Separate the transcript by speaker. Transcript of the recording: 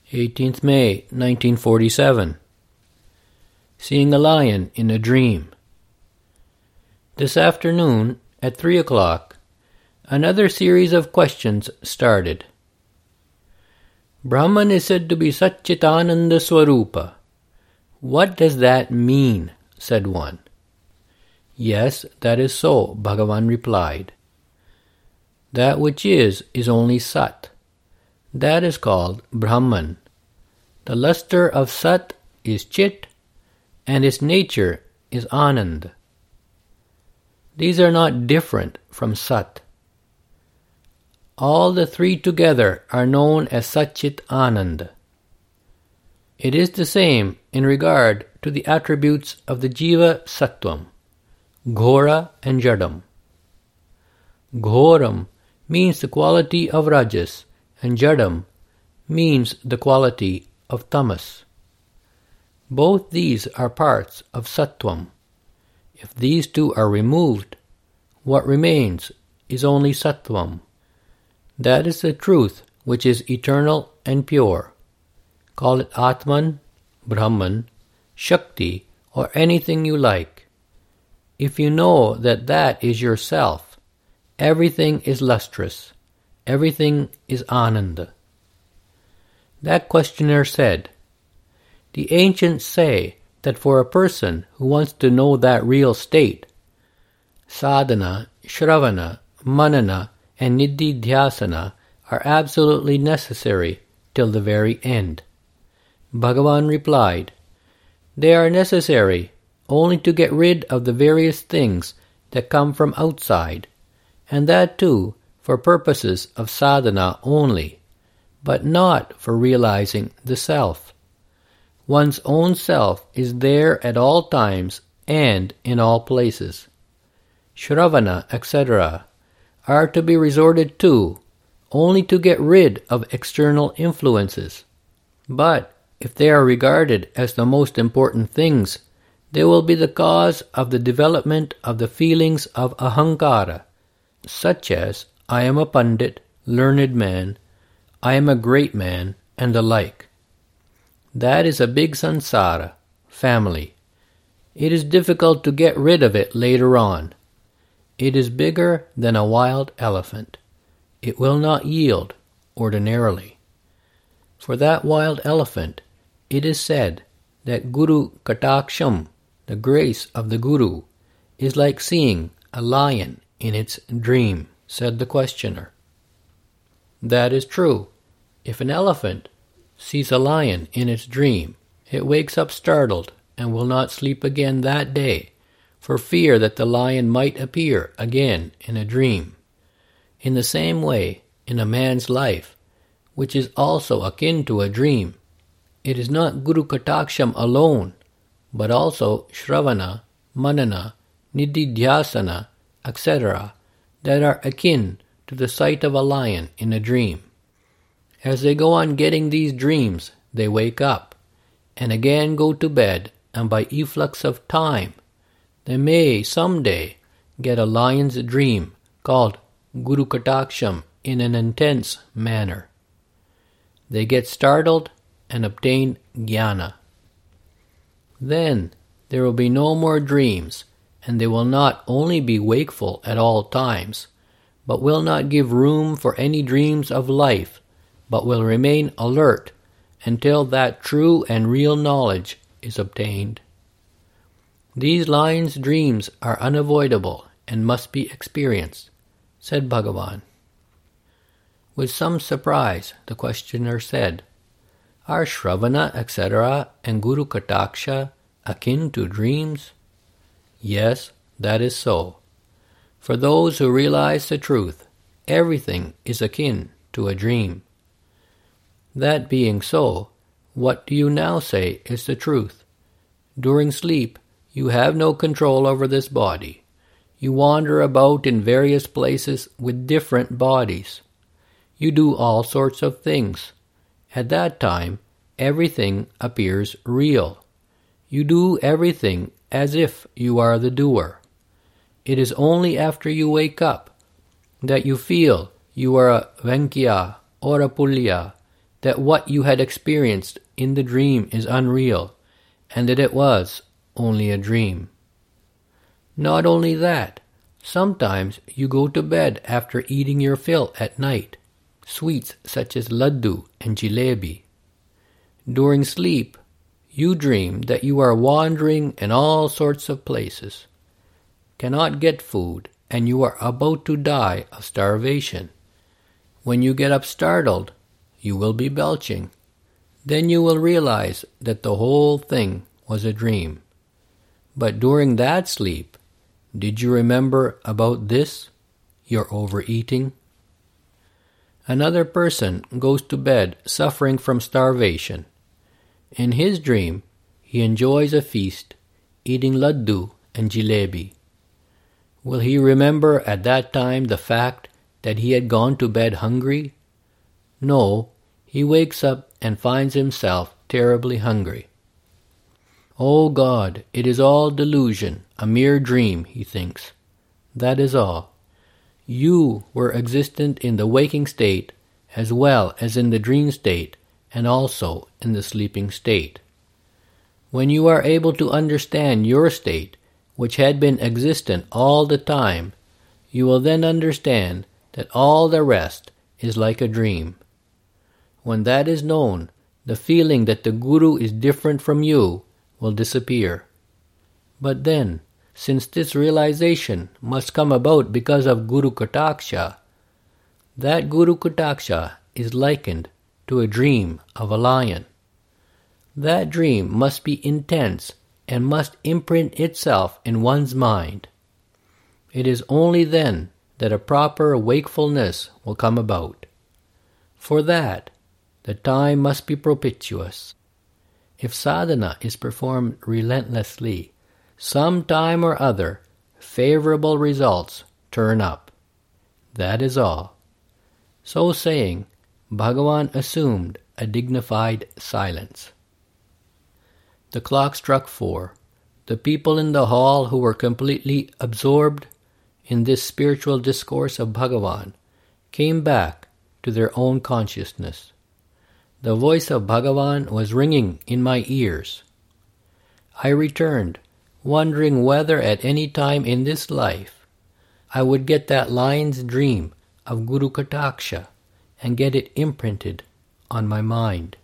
Speaker 1: 18th May, 1947. Seeing a lion in a dream. This afternoon, at 3 o'clock, another series of questions started. Brahman is said to be Satchitananda Swarupa. What does that mean? Said one. Yes, that is so, Bhagavan replied. That which is only Sat. That is called Brahman. The luster of Sat is Chit, and its nature is Anand. These are not different from Sat. All the three together are known as Satchit Anand. It is the same in regard to the attributes of the Jiva Sattvam, Ghora and Jadam. Ghoram means the quality of Rajas, and Jadam means the quality of Tamas. Both these are parts of Sattvam. If these two are removed, what remains is only Sattvam. That is the truth which is eternal and pure. Call it Atman, Brahman, Shakti, or anything you like. If you know that that is yourself, everything is lustrous. Everything is Ananda. That questioner said, the ancients say that for a person who wants to know that real state, sadhana, shravana, manana, and nididhyasana are absolutely necessary till the very end. Bhagavan replied, they are necessary only to get rid of the various things that come from outside, and that too for purposes of sadhana only, but not for realizing the self. One's own self is there at all times and in all places. Shravana, etc., are to be resorted to only to get rid of external influences. But if they are regarded as the most important things, they will be the cause of the development of the feelings of ahankara, such as I am a Pandit, learned man, I am a great man, and the like. That is a big samsara, family. It is difficult to get rid of it later on. It is bigger than a wild elephant. It will not yield ordinarily. For that wild elephant, it is said that Guru Kataksham, the grace of the Guru, is like seeing a lion in its dream, said the questioner. That is true. If an elephant sees a lion in its dream, it wakes up startled and will not sleep again that day, for fear that the lion might appear again in a dream. In the same way, in a man's life, which is also akin to a dream, it is not Guru Kataksham alone, but also Shravana, Manana, Nididhyasana, etc., that are akin to the sight of a lion in a dream. As they go on getting these dreams, they wake up, and again go to bed, and by efflux of time, they may someday get a lion's dream called Guru Kataksham in an intense manner. They get startled and obtain jnana. Then there will be no more dreams, and they will not only be wakeful at all times, but will not give room for any dreams of life, but will remain alert until that true and real knowledge is obtained. These lion's dreams are unavoidable and must be experienced, said Bhagavan. With some surprise, the questioner said, are Shravana, etc., and Guru Kataksha akin to dreams? Yes, that is so. For those who realize the truth, everything is akin to a dream. That being so, what do you now say is the truth? During sleep, you have no control over this body. You wander about in various places with different bodies. You do all sorts of things. At that time, everything appears real. You do everything as if you are the doer. It is only after you wake up that you feel you are a Venkya or a Pulya, that what you had experienced in the dream is unreal, and that it was only a dream. Not only that, sometimes you go to bed after eating your fill at night, sweets such as laddu and jalebi. During sleep, you dream that you are wandering in all sorts of places, cannot get food, and you are about to die of starvation. When you get up startled, you will be belching. Then you will realize that the whole thing was a dream. But during that sleep, did you remember about this, your overeating? Another person goes to bed suffering from starvation. In his dream, he enjoys a feast, eating laddu and jalebi. Will he remember at that time the fact that he had gone to bed hungry? No, he wakes up and finds himself terribly hungry. Oh God, it is all delusion, a mere dream, he thinks. That is all. You were existent in the waking state as well as in the dream state and also in the sleeping state. When you are able to understand your state, which had been existent all the time, you will then understand that all the rest is like a dream. When that is known, the feeling that the Guru is different from you will disappear. But then, since this realization must come about because of Guru Kataksha, that Guru Kataksha is likened to a dream of a lion. That dream must be intense and must imprint itself in one's mind. It is only then that a proper wakefulness will come about. For that, the time must be propitious. If sadhana is performed relentlessly, some time or other, favorable results turn up. That is all. So saying, Bhagavan assumed a dignified silence. The clock struck 4. The people in the hall who were completely absorbed in this spiritual discourse of Bhagavan came back to their own consciousness. The voice of Bhagavan was ringing in my ears. I returned, wondering whether at any time in this life I would get that lion's dream of Guru Kataksha and get it imprinted on my mind.